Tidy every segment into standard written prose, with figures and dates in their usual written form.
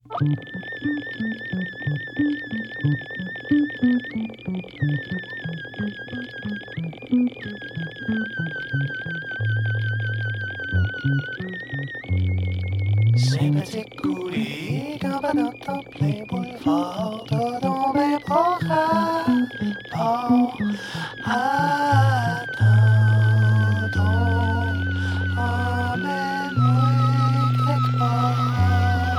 Sympathique coulis quand va dans les boulevards, dans mes bras, attendons, emmène-moi quelque part.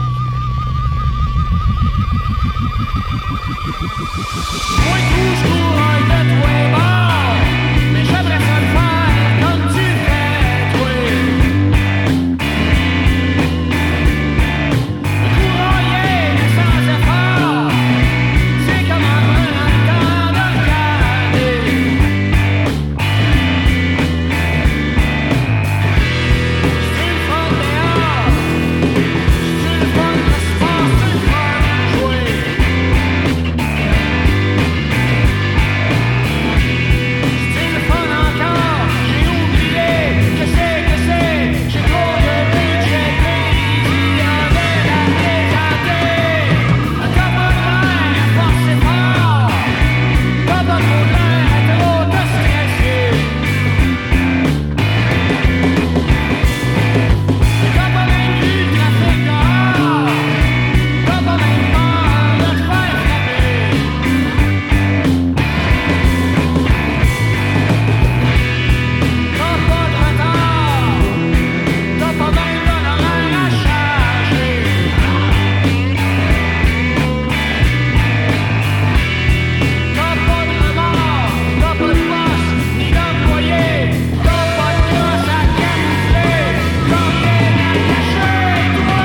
Moi tout je cours de tous les bords, mais j'aimerais ça le faire comme tu fais, toi. Le courroyer mais sans effort, c'est comme un peu dans le temps de regarder. C'est le fun dehors, c'est le fun de sport, c'est le fun de jouer. C'est le fun encore, j'ai oublié que c'est, j'ai trop de budget pays, en est à décanter. T'as pas de l'air, force et fort, t'as pas trop de l'air, trop de stresser. T'as pas même vu le trafic dehors, t'as pas même peur de te faire frapper. T'as pas de retard, t'as pas même d'honoraire à charger. T'as pas de remords, t'as pas de poste, ni d'employé, t'as pas de gosse à camoufler, t'as rien à cacher, toi!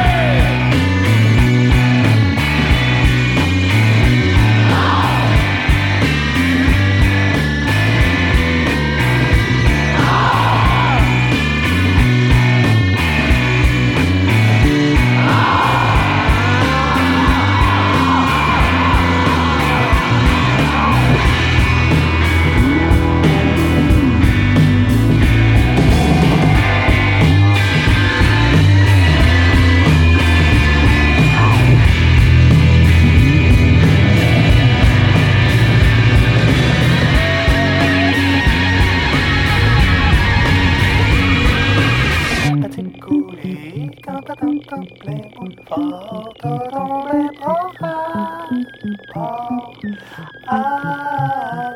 Sympathique coulis quand va dans les boulevards, dans mes bras,